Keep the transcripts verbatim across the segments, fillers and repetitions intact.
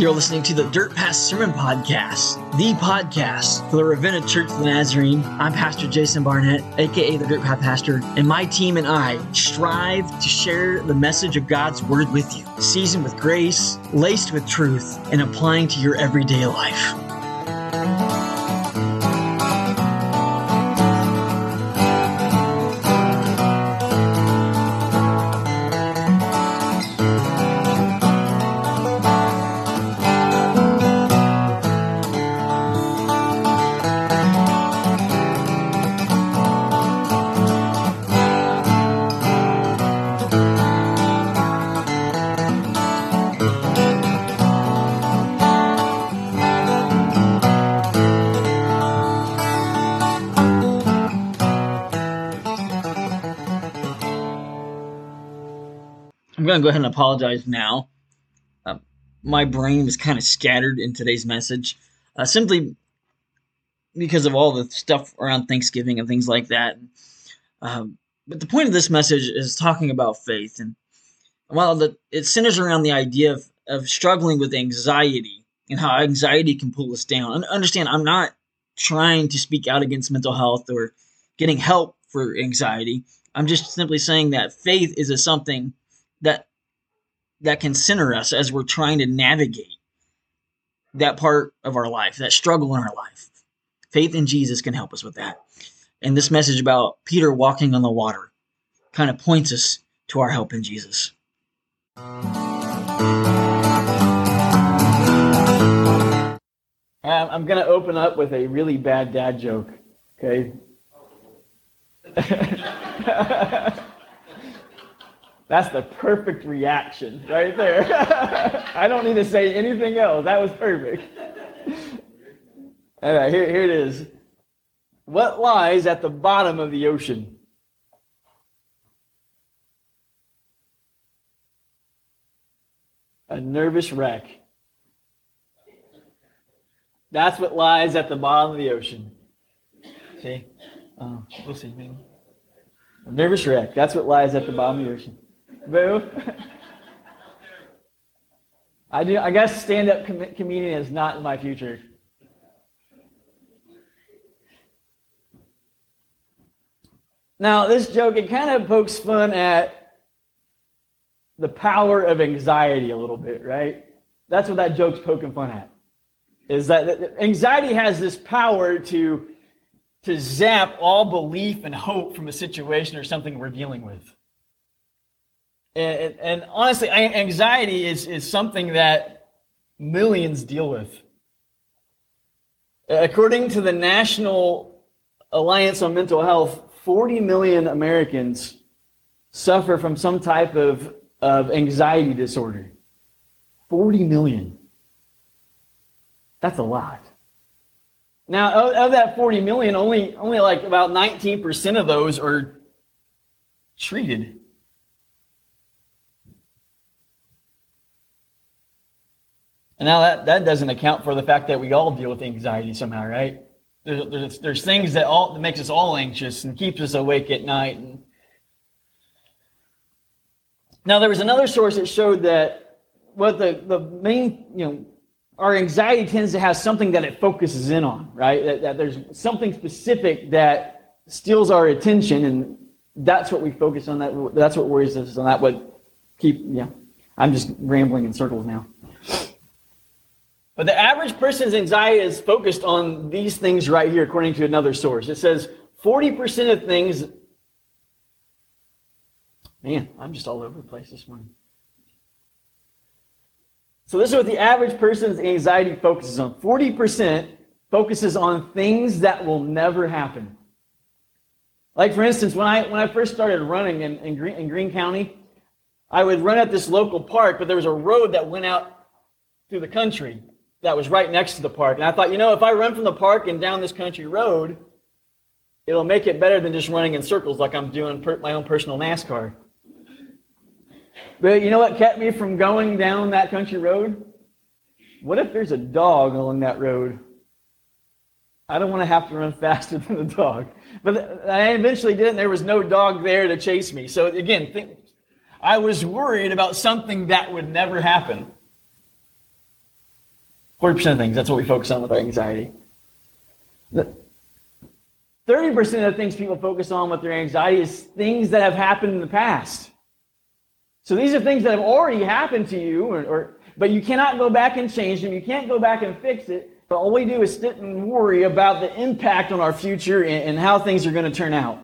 You're listening to the Dirt Path Sermon Podcast, the podcast for the Ravenna Church of the Nazarene. I'm Pastor Jason Barnett, aka the Dirt Path Pastor, and my team and I strive to share the message of God's Word with you, seasoned with grace, laced with truth, and applying to your everyday life. I'm going to go ahead and apologize now. Uh, my brain was kind of scattered in today's message, uh, simply because of all the stuff around Thanksgiving and things like that. Um, but the point of this message is talking about faith. And while the, it centers around the idea of, of struggling with anxiety and how anxiety can pull us down. And understand, I'm not trying to speak out against mental health or getting help for anxiety. I'm just simply saying that faith is a something that that can center us as we're trying to navigate that part of our life, that struggle in our life. Faith in Jesus can help us with that. And this message about Peter walking on the water kind of points us to our help in Jesus. I'm going to open up with a really bad dad joke, okay? That's the perfect reaction right there. I don't need to say anything else. That was perfect. All right, here, here it is. What lies at the bottom of the ocean? A nervous wreck. That's what lies at the bottom of the ocean. See? Oh, we'll see, maybe. A nervous wreck. That's what lies at the bottom of the ocean. Boo. I do. I guess stand-up com- comedian is not in my future. Now, this joke, it kind of pokes fun at the power of anxiety a little bit, right? That's what that joke's poking fun at. Is that anxiety has this power to, to zap all belief and hope from a situation or something we're dealing with. And, and honestly, anxiety is, is something that millions deal with. According to the National Alliance on Mental Health, forty million Americans suffer from some type of, of anxiety disorder. forty million. That's a lot. Now, of, of that forty million, only, only like about nineteen percent of those are treated. And now that, that doesn't account for the fact that we all deal with anxiety somehow, right? There's, there's, there's things that all that makes us all anxious and keeps us awake at night. And now there was another source that showed that what the, the main, you know, our anxiety tends to have something that it focuses in on, right? That, that there's something specific that steals our attention, and that's what we focus on. That that's what worries us, and that what keep. Yeah, I'm just rambling in circles now. But the average person's anxiety is focused on these things right here, according to another source. It says forty percent of things. Man, I'm just all over the place this morning. So this is what the average person's anxiety focuses on. forty percent focuses on things that will never happen. Like, for instance, when I when I first started running in, in, Green, in Greene County, I would run at this local park, but there was a road that went out through the country that was right next to the park. And I thought, you know, if I run from the park and down this country road, it'll make it better than just running in circles like I'm doing per, my own personal NASCAR. But you know what kept me from going down that country road? What if there's a dog along that road? I don't want to have to run faster than the dog. But I eventually did, and there was no dog there to chase me. So again, think, I was worried about something that would never happen. forty percent of things, that's what we focus on with our anxiety. thirty percent of the things people focus on with their anxiety is things that have happened in the past. So these are things that have already happened to you, or, or but you cannot go back and change them. You can't go back and fix it. But all we do is sit and worry about the impact on our future and, and how things are going to turn out.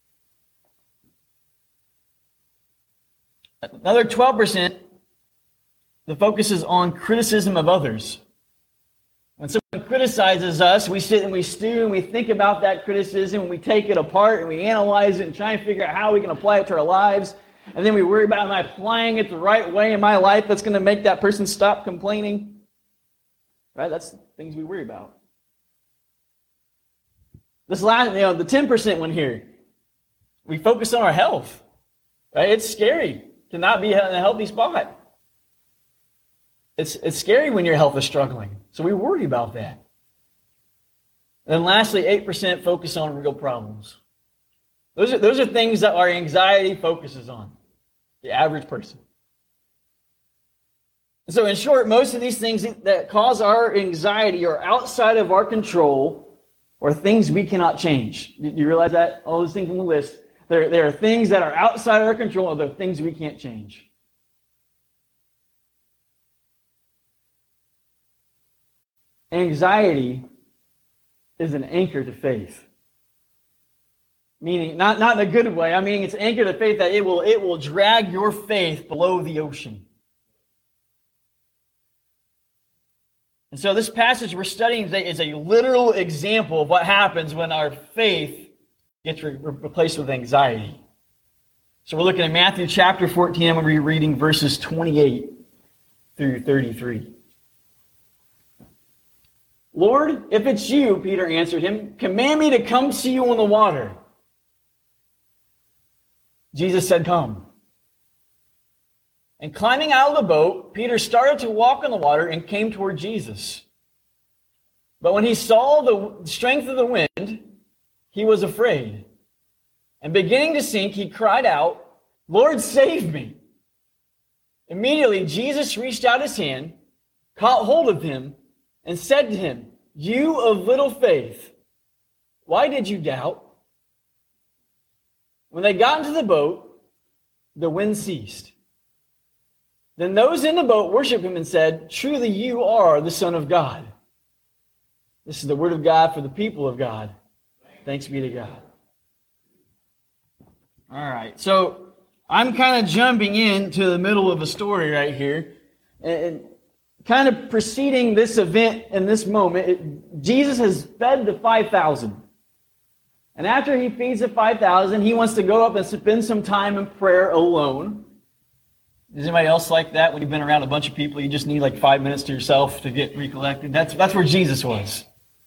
Another twelve percent, the focus is on criticism of others. When someone criticizes us, we sit and we stew and we think about that criticism and we take it apart and we analyze it and try and figure out how we can apply it to our lives. And then we worry about, am I applying it the right way in my life that's going to make that person stop complaining? Right? That's things we worry about. This last, you know, the ten percent one here, we focus on our health. Right? It's scary to not be in a healthy spot. It's, it's scary when your health is struggling. So we worry about that. And then lastly, eight percent focus on real problems. Those are, those are things that our anxiety focuses on, the average person. So in short, most of these things that cause our anxiety are outside of our control or things we cannot change. Do you realize that? All those things on the list, there, there are things that are outside of our control or they're things we can't change. Anxiety is an anchor to faith. Meaning, not, not in a good way, I mean it's an anchor to faith that it will, it will drag your faith below the ocean. And so this passage we're studying today is a literal example of what happens when our faith gets re- replaced with anxiety. So we're looking at Matthew chapter fourteen, I'm going to be reading verses twenty-eight through thirty-three. Lord, if it's you, Peter answered him, command me to come to you on the water. Jesus said, come. And climbing out of the boat, Peter started to walk on the water and came toward Jesus. But when he saw the strength of the wind, he was afraid. And beginning to sink, he cried out, Lord, save me. Immediately, Jesus reached out his hand, caught hold of him, and said to him, you of little faith, why did you doubt? When they got into the boat, the wind ceased. Then those in the boat worshiped him and said, truly you are the Son of God. This is the word of God for the people of God. Thanks be to God. All right, so I'm kind of jumping into the middle of a story right here. And kind of preceding this event in this moment, it, Jesus has fed the five thousand. And after he feeds the five thousand, he wants to go up and spend some time in prayer alone. Is anybody else like that? When you've been around a bunch of people, you just need like five minutes to yourself to get recollected? That's, that's where Jesus was.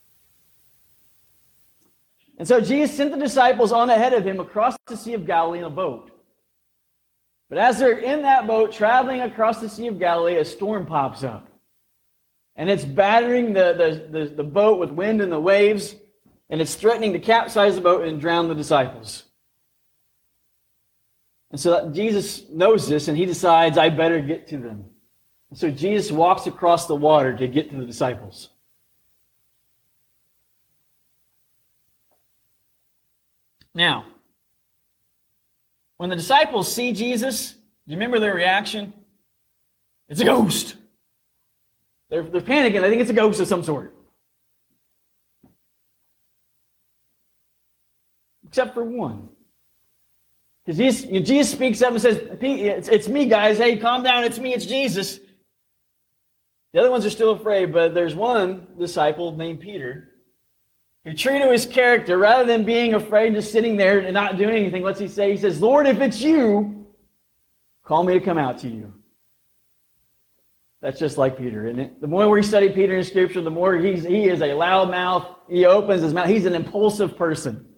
And so Jesus sent the disciples on ahead of him across the Sea of Galilee in a boat. But as they're in that boat traveling across the Sea of Galilee, a storm pops up. And it's battering the, the, the, the boat with wind and the waves, and it's threatening to capsize the boat and drown the disciples. And so Jesus knows this, and he decides, I better get to them. And so Jesus walks across the water to get to the disciples. Now, when the disciples see Jesus, do you remember their reaction? It's a ghost. They're, they're panicking. I think it's a ghost of some sort. Except for one. Because Jesus, Jesus speaks up and says, it's, it's me, guys. Hey, calm down. It's me. It's Jesus. The other ones are still afraid, but there's one disciple named Peter who, true to his character, rather than being afraid, just sitting there and not doing anything, what's he say? He says, Lord, if it's you, call me to come out to you. That's just like Peter, isn't it? The more we study Peter in Scripture, the more he's, he is a loud mouth. He opens his mouth. He's an impulsive person.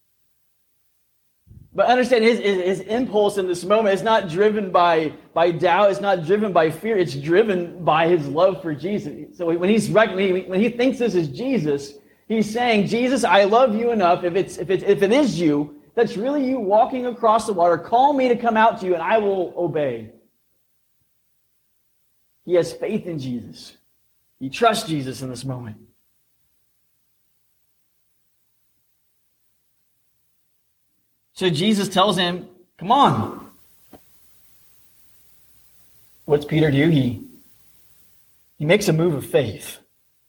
But understand, his, his, his impulse in this moment is not driven by, by doubt. It's not driven by fear. It's driven by his love for Jesus. So when, he's, when he thinks this is Jesus, he's saying, Jesus, I love you enough. If, it's, if, it, if it is you, that's really you walking across the water. Call me to come out to you, and I will obey. He has faith in Jesus. He trusts Jesus in this moment. So Jesus tells him, come on. What's Peter do? He, he makes a move of faith.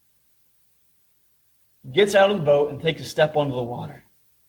He gets out of the boat and takes a step onto the water.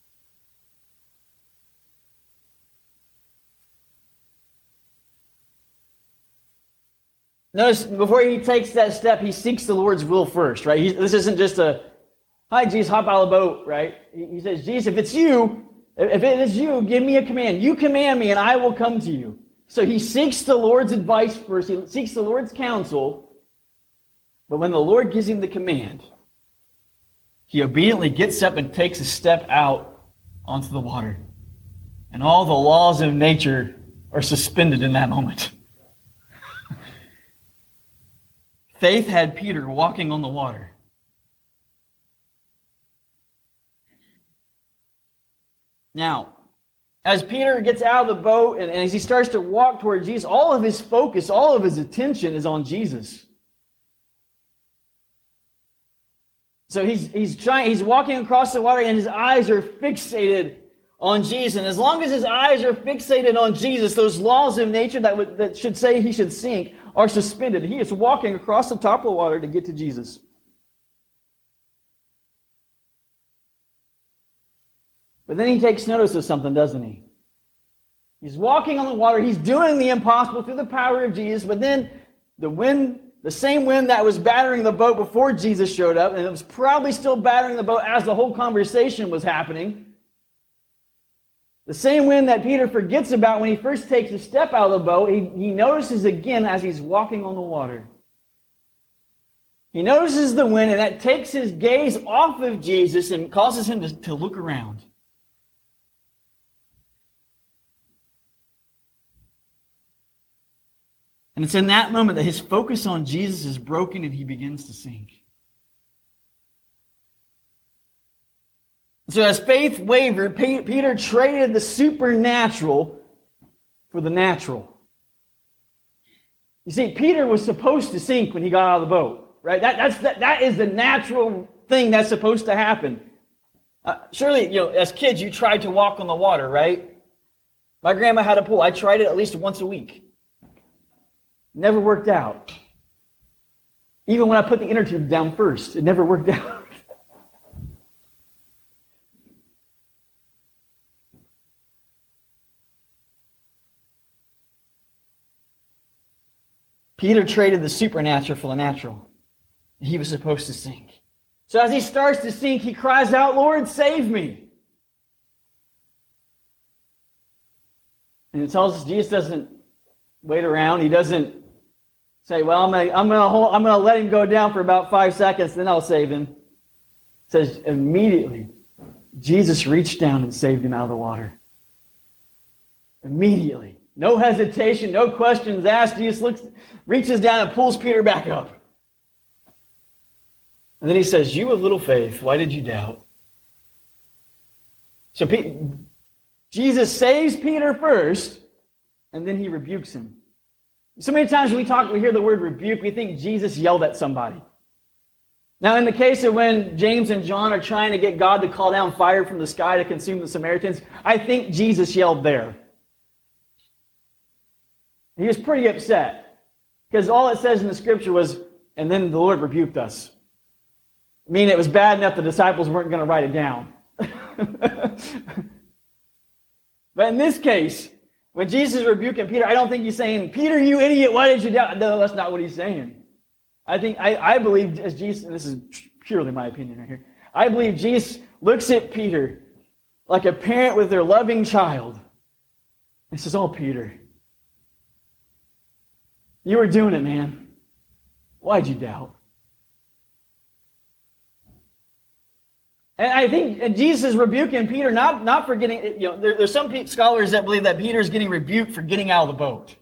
Notice, before he takes that step, he seeks the Lord's will first, right? He, this isn't just a, hi, Jesus, hop out of the boat, right? He, he says, Jesus, if it's you, if it is you, give me a command. You command me and I will come to you. So he seeks the Lord's advice first. He seeks the Lord's counsel. But when the Lord gives him the command, he obediently gets up and takes a step out onto the water. And all the laws of nature are suspended in that moment. Faith had Peter walking on the water. Now, as Peter gets out of the boat and, and as he starts to walk toward Jesus, all of his focus, all of his attention is on Jesus. So he's he's trying, he's walking across the water and his eyes are fixated on Jesus. And as long as his eyes are fixated on Jesus, those laws of nature that would, that should say he should sink are suspended. He is walking across the top of the water to get to Jesus. But then he takes notice of something, doesn't he? He's walking on the water. He's doing the impossible through the power of Jesus. But then the wind, the same wind that was battering the boat before Jesus showed up, and it was probably still battering the boat as the whole conversation was happening, the same wind that Peter forgets about when he first takes a step out of the boat, he, he notices again as he's walking on the water. He notices the wind, and that takes his gaze off of Jesus and causes him to, to look around. And it's in that moment that his focus on Jesus is broken and he begins to sink. So as faith wavered, Peter traded the supernatural for the natural. You see, Peter was supposed to sink when he got out of the boat, right? That, that's, that, that is the natural thing that's supposed to happen. Uh, surely, you know, as kids, you tried to walk on the water, right? My grandma had a pool. I tried it at least once a week. Never worked out. Even when I put the inner tube down first, it never worked out. Peter traded the supernatural for the natural. He was supposed to sink. So as he starts to sink, he cries out, Lord, save me. And it tells us Jesus doesn't wait around. He doesn't say, well, I'm going to I'm going to hold, I'm going to let him go down for about five seconds, then I'll save him. It says immediately, Jesus reached down and saved him out of the water. Immediately. No hesitation, no questions asked. Jesus looks, reaches down and pulls Peter back up. And then he says, you of little faith, why did you doubt? So Pe- Jesus saves Peter first, and then he rebukes him. So many times when we talk, we hear the word rebuke, we think Jesus yelled at somebody. Now, in the case of when James and John are trying to get God to call down fire from the sky to consume the Samaritans, I think Jesus yelled there. He was pretty upset because all it says in the scripture was, and then the Lord rebuked us. I mean, it was bad enough the disciples weren't going to write it down. But in this case, when Jesus is rebuking Peter, I don't think he's saying, Peter, you idiot, why did you doubt? No, that's not what he's saying. I think, I, I believe as Jesus, and this is purely my opinion right here, I believe Jesus looks at Peter like a parent with their loving child and says, oh, Peter, you were doing it, man. Why'd you doubt? And I think Jesus is rebuking Peter not, not for getting, you know, there, there's some scholars that believe that Peter is getting rebuked for getting out of the boat.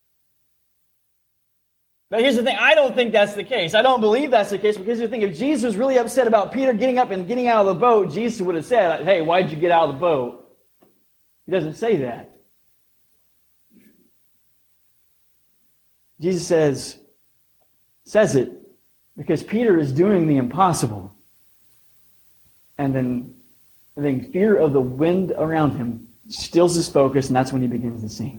But here's the thing, I don't think that's the case. I don't believe that's the case because you think if Jesus was really upset about Peter getting up and getting out of the boat, Jesus would have said, hey, why'd you get out of the boat? He doesn't say that. Jesus says, says it Because Peter is doing the impossible. And then, and then fear of the wind around him steals his focus, and that's when he begins to sink.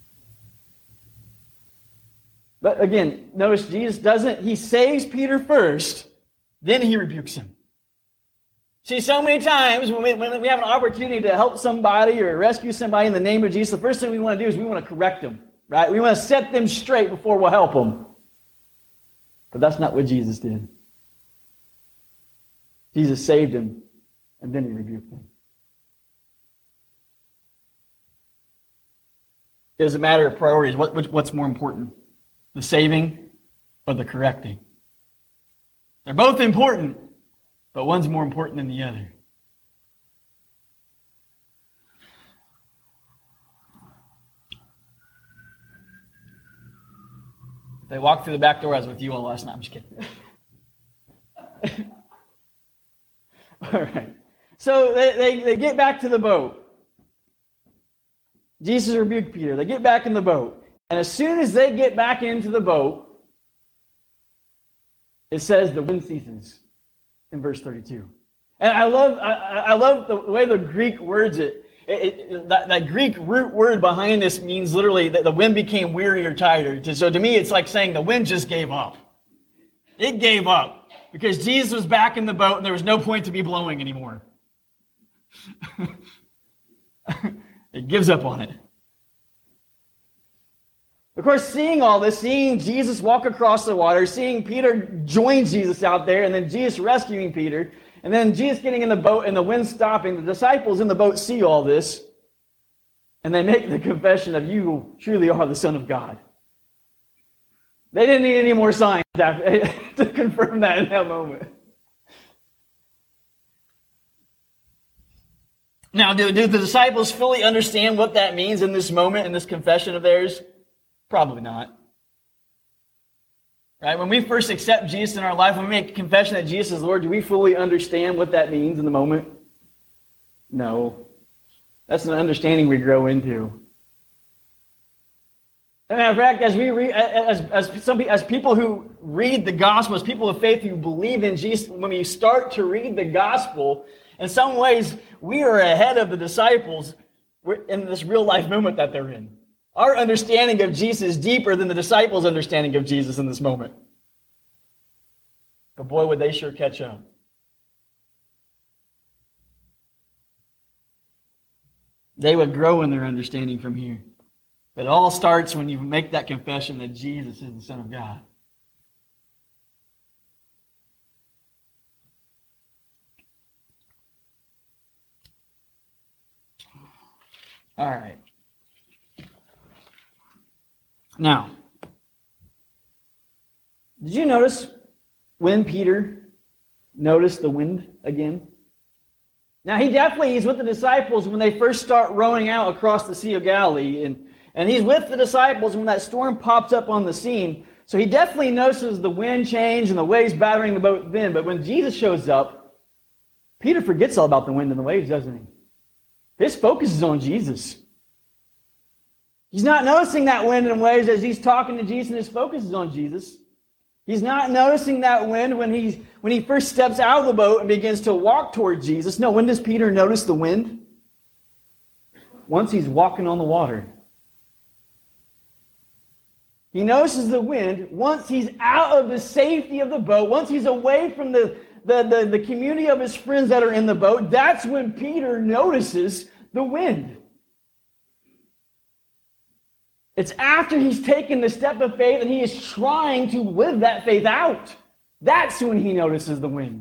But again, notice Jesus doesn't, he saves Peter first, then he rebukes him. See, so many times when we, when we have an opportunity to help somebody or rescue somebody in the name of Jesus, the first thing we want to do is we want to correct them, right? We want to set them straight before we'll help them. But that's not what Jesus did. Jesus saved him, and then he rebuked him. It is a matter of priorities. What, what, what's more important? The saving or the correcting? They're both important, but one's more important than the other. If they walked through the back door, I was with you all last night. I'm just kidding. All right. So they, they, they get back to the boat. Jesus rebuked Peter. They get back in the boat. And as soon as they get back into the boat, it says the wind ceases in verse thirty-two. And I love I, I love the way the Greek words it. It, it, that, that Greek root word behind this means literally that the wind became weary or tired. So to me, it's like saying the wind just gave up. It gave up because Jesus was back in the boat and there was no point to be blowing anymore. It gives up on it. Of course, seeing all this, seeing Jesus walk across the water, seeing Peter join Jesus out there, and then Jesus rescuing Peter, and then Jesus getting in the boat and the wind stopping, the disciples in the boat see all this, and they make the confession of, you truly are the Son of God. They didn't need any more signs to confirm that in that moment. Now, do, do the disciples fully understand what that means in this moment, in this confession of theirs? Probably not. Right? When we first accept Jesus in our life, when we make a confession that Jesus is Lord, do we fully understand what that means in the moment? No. That's an understanding we grow into. As a matter of fact, as we read, as as some as people who read the gospel, as people of faith who believe in Jesus, when we start to read the gospel, in some ways we are ahead of the disciples in this real life moment that they're in. Our understanding of Jesus is deeper than the disciples' understanding of Jesus in this moment. But boy, would they sure catch up. They would grow in their understanding from here. But it all starts when you make that confession that Jesus is the Son of God. All right. Now, did you notice when Peter noticed the wind again? Now, he definitely is with the disciples when they first start rowing out across the Sea of Galilee. And, and he's with the disciples when that storm pops up on the scene. So he definitely notices the wind change and the waves battering the boat then. But when Jesus shows up, Peter forgets all about the wind and the waves, doesn't he? His focus is on Jesus. He's not noticing that wind and waves as he's talking to Jesus, and his focus is on Jesus. He's not noticing that wind when he's when he first steps out of the boat and begins to walk toward Jesus. No, when does Peter notice the wind? Once he's walking on the water. He notices the wind once he's out of the safety of the boat, once he's away from the, the, the, the community of his friends that are in the boat. That's when Peter notices the wind. It's after he's taken the step of faith and he is trying to live that faith out. That's when he notices the wind.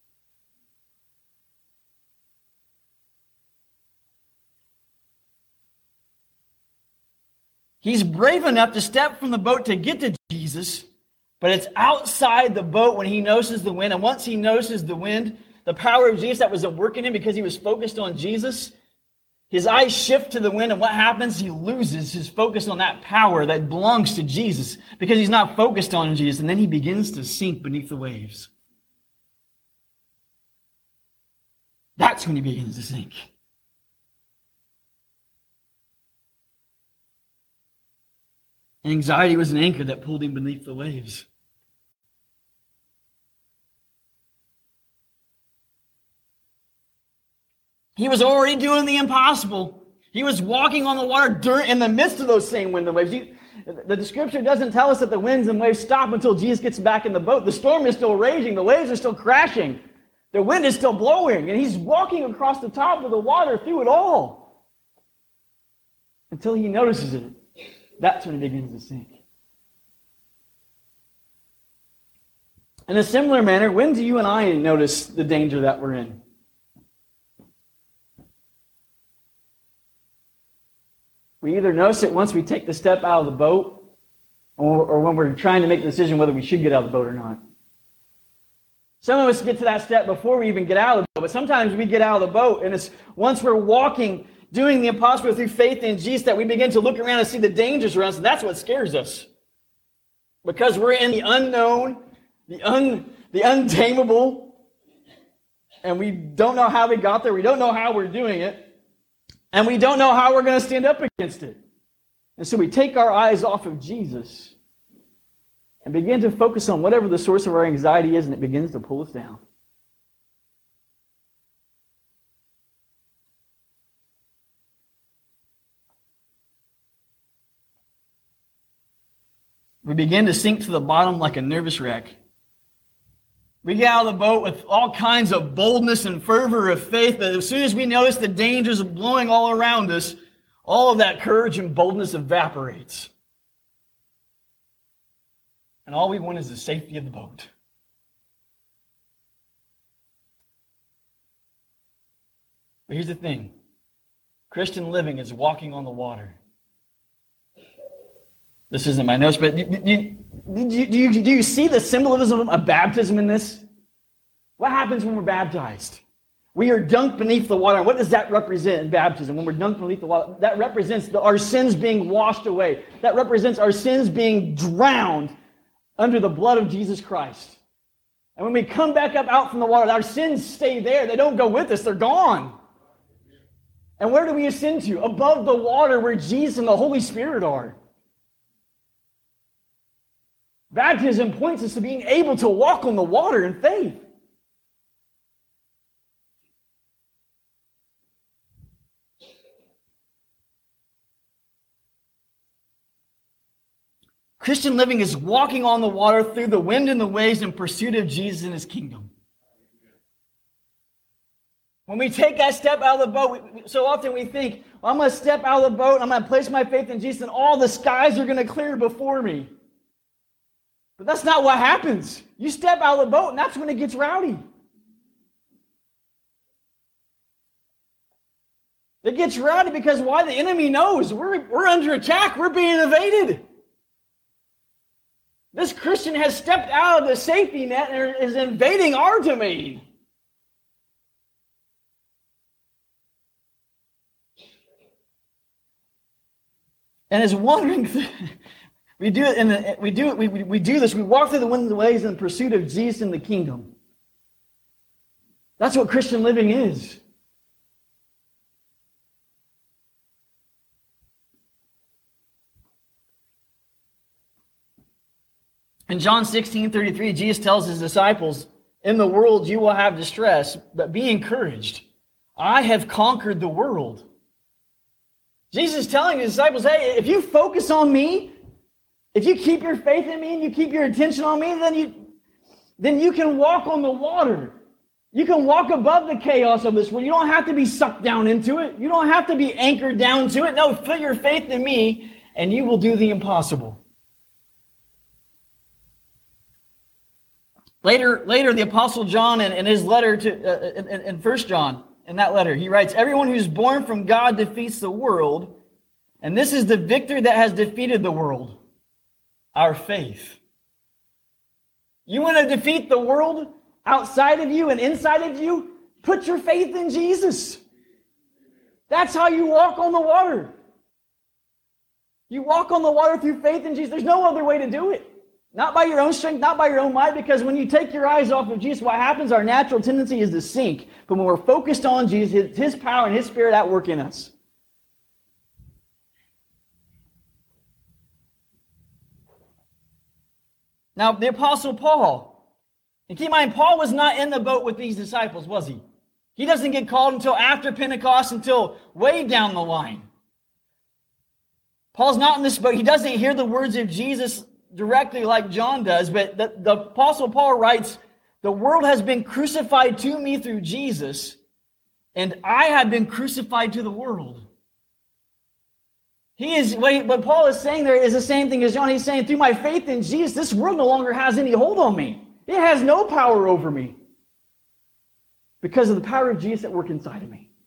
He's brave enough to step from the boat to get to Jesus, but it's outside the boat when he notices the wind. And once he notices the wind, the power of Jesus that was at work in him because he was focused on Jesus, his eyes shift to the wind, and what happens? He loses his focus on that power that belongs to Jesus because he's not focused on Jesus, and then he begins to sink beneath the waves. That's when he begins to sink. Anxiety was an anchor that pulled him beneath the waves. He was already doing the impossible. He was walking on the water during, in the midst of those same wind and waves. You, the scripture doesn't tell us that the winds and waves stop until Jesus gets back in the boat. The storm is still raging. The waves are still crashing. The wind is still blowing. And he's walking across the top of the water through it all until he notices it. That's when he begins to sink. In a similar manner, when do you and I notice the danger that we're in? We either notice it once we take the step out of the boat, or, or when we're trying to make the decision whether we should get out of the boat or not. Some of us get to that step before we even get out of the boat, but sometimes we get out of the boat, and it's once we're walking, doing the impossible through faith in Jesus, that we begin to look around and see the dangers around us, and that's what scares us. Because we're in the unknown, the un, the untamable, and we don't know how we got there, we don't know how we're doing it, and we don't know how we're going to stand up against it. And so we take our eyes off of Jesus and begin to focus on whatever the source of our anxiety is, and it begins to pull us down. We begin to sink to the bottom like a nervous wreck. We get out of the boat with all kinds of boldness and fervor of faith, but as soon as we notice the dangers of blowing all around us, all of that courage and boldness evaporates. And all we want is the safety of the boat. But here's the thing. Christian living is walking on the water. This isn't my notes, but do, do, do, do, you, do you see the symbolism of baptism in this? What happens when we're baptized? We are dunked beneath the water. And what does that represent in baptism? When we're dunked beneath the water, that represents the, our sins being washed away. That represents our sins being drowned under the blood of Jesus Christ. And when we come back up out from the water, our sins stay there. They don't go with us. They're gone. And where do we ascend to? Above the water where Jesus and the Holy Spirit are. Baptism points us to being able to walk on the water in faith. Christian living is walking on the water through the wind and the waves in pursuit of Jesus and his kingdom. When we take that step out of the boat, we, so often we think, well, I'm going to step out of the boat, I'm going to place my faith in Jesus, and all the skies are going to clear before me. But that's not what happens. You step out of the boat, and that's when it gets rowdy. It gets rowdy because why? The enemy knows we're, we're under attack. We're being invaded. This Christian has stepped out of the safety net and is invading our domain. And is wondering... We do it in the, we do it, we, we, we do this, we walk through the winds and waves in pursuit of Jesus and the kingdom. That's what Christian living is. In John sixteen thirty-three, Jesus tells his disciples, in the world you will have distress, but be encouraged. I have conquered the world. Jesus is telling his disciples, hey, if you focus on me, if you keep your faith in me and you keep your attention on me, then you, then you can walk on the water. You can walk above the chaos of this world. You don't have to be sucked down into it. You don't have to be anchored down to it. No, put your faith in me and you will do the impossible. Later, later the Apostle John in, in his letter to uh, in, in First John, in that letter, he writes, everyone who's born from God defeats the world, and this is the victor that has defeated the world. Our faith. You want to defeat the world outside of you and inside of you? Put your faith in Jesus. That's how you walk on the water. You walk on the water through faith in Jesus. There's no other way to do it. Not by your own strength, not by your own might, because when you take your eyes off of Jesus, what happens? Our natural tendency is to sink. But when we're focused on Jesus, his, his power and his Spirit at work in us. Now, the Apostle Paul, and keep in mind, Paul was not in the boat with these disciples, was he? He doesn't get called until after Pentecost, until way down the line. Paul's not in this boat. He doesn't hear the words of Jesus directly like John does, but the, the Apostle Paul writes, the world has been crucified to me through Jesus, and I have been crucified to the world. He is, what Paul is saying there is the same thing as John. He's saying, through my faith in Jesus, this world no longer has any hold on me. It has no power over me because of the power of Jesus at work inside of me.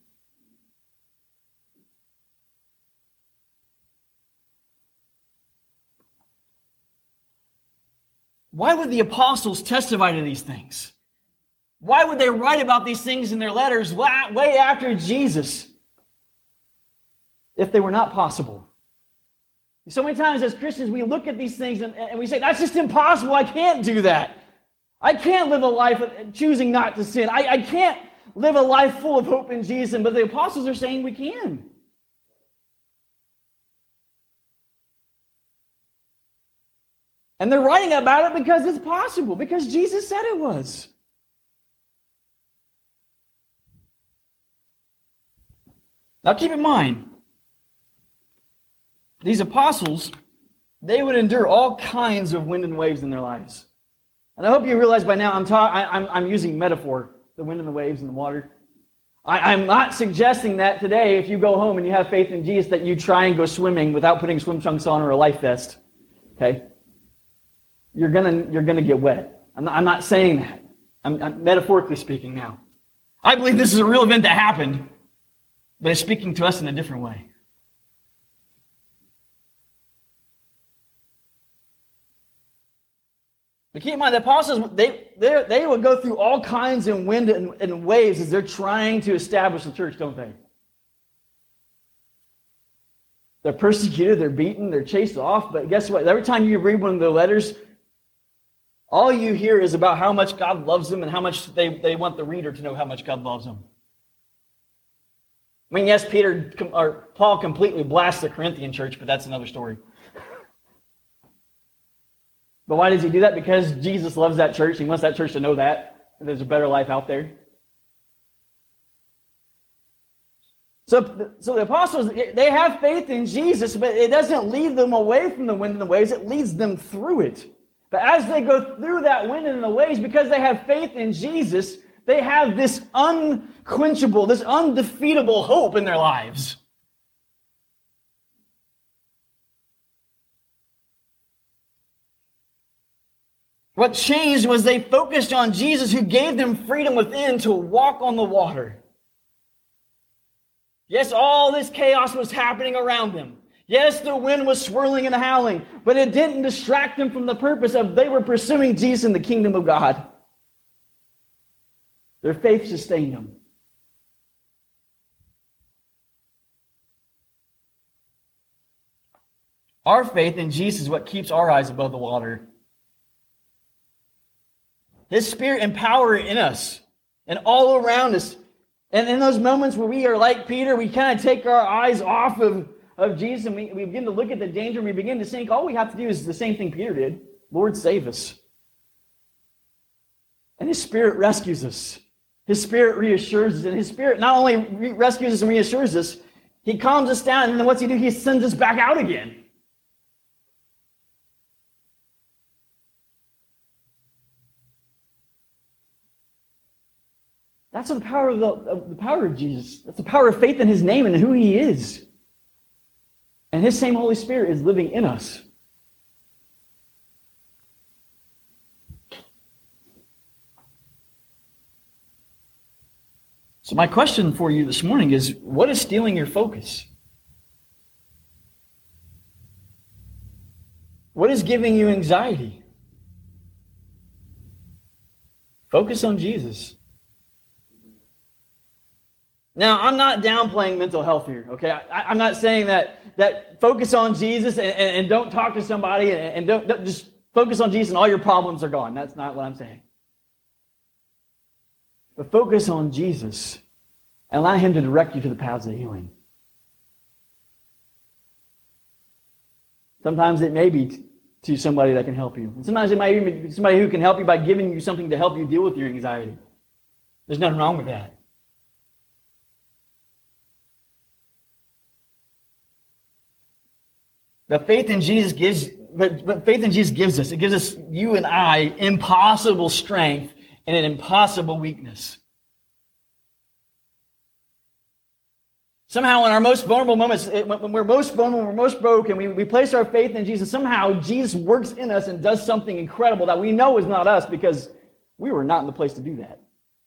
Why would the apostles testify to these things? Why would they write about these things in their letters way after Jesus if they were not possible? So many times as Christians, we look at these things and, and we say, that's just impossible. I can't do that. I can't live a life of choosing not to sin. I, I can't live a life full of hope in Jesus. But the apostles are saying we can. And they're writing about it because it's possible, because Jesus said it was. Now keep in mind, these apostles, they would endure all kinds of wind and waves in their lives. And I hope you realize by now I'm, ta- I, I'm, I'm using metaphor, the wind and the waves and the water. I, I'm not suggesting that today, if you go home and you have faith in Jesus, that you try and go swimming without putting swim trunks on or a life vest. Okay? You're gonna, you're gonna get wet. I'm not, I'm not saying that. I'm, I'm metaphorically speaking now. I believe this is a real event that happened, but it's speaking to us in a different way. But keep in mind, the apostles, they, they, they would go through all kinds of wind and, and waves as they're trying to establish the church, don't they? They're persecuted, they're beaten, they're chased off, but guess what? Every time you read one of their letters, all you hear is about how much God loves them and how much they, they want the reader to know how much God loves them. I mean, yes, Peter or Paul completely blasts the Corinthian church, but that's another story. But why does he do that? Because Jesus loves that church. He wants that church to know that, that there's a better life out there. So, so the apostles, they have faith in Jesus, but it doesn't lead them away from the wind and the waves. It leads them through it. But as they go through that wind and the waves, because they have faith in Jesus, they have this unquenchable, this undefeatable hope in their lives. What changed was they focused on Jesus, who gave them freedom within to walk on the water. Yes, all this chaos was happening around them. Yes, the wind was swirling and howling, but it didn't distract them from the purpose of they were pursuing Jesus in the kingdom of God. Their faith sustained them. Our faith in Jesus is what keeps our eyes above the water. His Spirit and power in us and all around us. And in those moments where we are like Peter, we kind of take our eyes off of, of Jesus and we, we begin to look at the danger and we begin to sink. All we have to do is the same thing Peter did. Lord, save us. And His Spirit rescues us. His Spirit reassures us. And His Spirit not only re- rescues us and reassures us, He calms us down. And then what's He do? He sends us back out again. That's the power of the, of the power of Jesus. That's the power of faith in His name and who He is. And His same Holy Spirit is living in us. So my question for you this morning is, what is stealing your focus? What is giving you anxiety? Focus on Jesus. Now, I'm not downplaying mental health here, okay? I, I'm not saying that that focus on Jesus and, and, and don't talk to somebody and, and don't, don't just focus on Jesus and all your problems are gone. That's not what I'm saying. But focus on Jesus and allow Him to direct you to the paths of healing. Sometimes it may be t- to somebody that can help you. And sometimes it might even be somebody who can help you by giving you something to help you deal with your anxiety. There's nothing wrong with that. But faith in Jesus gives, but, but faith in Jesus gives us, it gives us, you and I, impossible strength and an impossible weakness. Somehow in our most vulnerable moments, when we're most vulnerable, we're most broken, we, we place our faith in Jesus. Somehow Jesus works in us and does something incredible that we know is not us because we were not in the place to do that.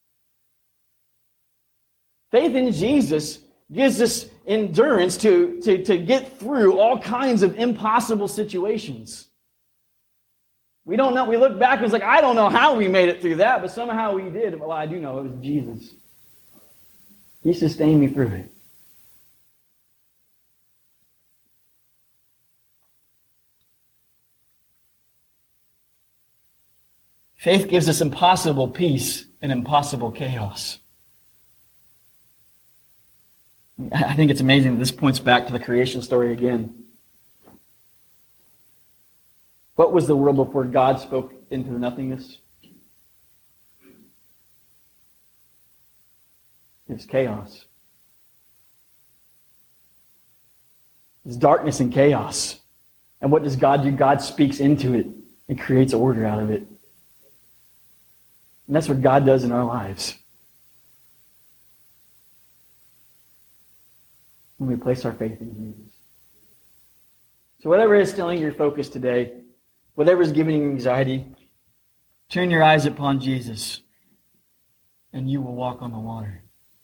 Faith in Jesus gives us endurance to, to, to get through all kinds of impossible situations. We don't know. We look back and it's like, I don't know how we made it through that, but somehow we did. Well, I do know it was Jesus. He sustained me through it. Faith gives us impossible peace and impossible chaos. I think it's amazing that this points back to the creation story again. What was the world before God spoke into the nothingness? It was chaos. It's darkness and chaos. And what does God do? God speaks into it and creates order out of it. And that's what God does in our lives. When we place our faith in Jesus. So whatever is stealing your focus today, whatever is giving you anxiety, turn your eyes upon Jesus, and you will walk on the water.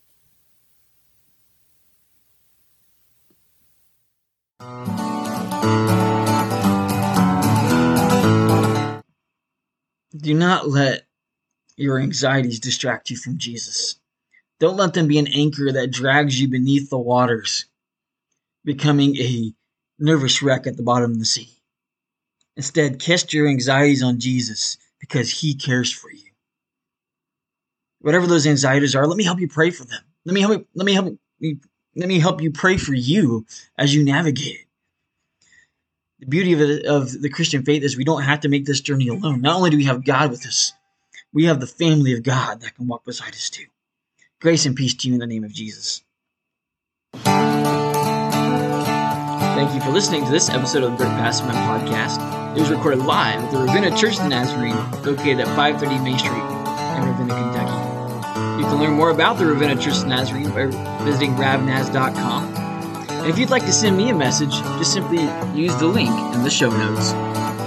Do not let your anxieties distract you from Jesus. Don't let them be an anchor that drags you beneath the waters, becoming a nervous wreck at the bottom of the sea. Instead, cast your anxieties on Jesus because he cares for you. Whatever those anxieties are, let me help you pray for them. Let me help you, let me help you, let me help you pray for you as you navigate it. The beauty of, it, of the Christian faith is we don't have to make this journey alone. Not only do we have God with us, we have the family of God that can walk beside us too. Grace and peace to you in the name of Jesus. Thank you for listening to this episode of the Bert Passman Podcast. It was recorded live at the Ravenna Church of the Nazarene, located at five thirty Main Street in Ravenna, Kentucky. You can learn more about the Ravenna Church of the Nazarene by visiting ravnaz dot com. And if you'd like to send me a message, just simply use the link in the show notes.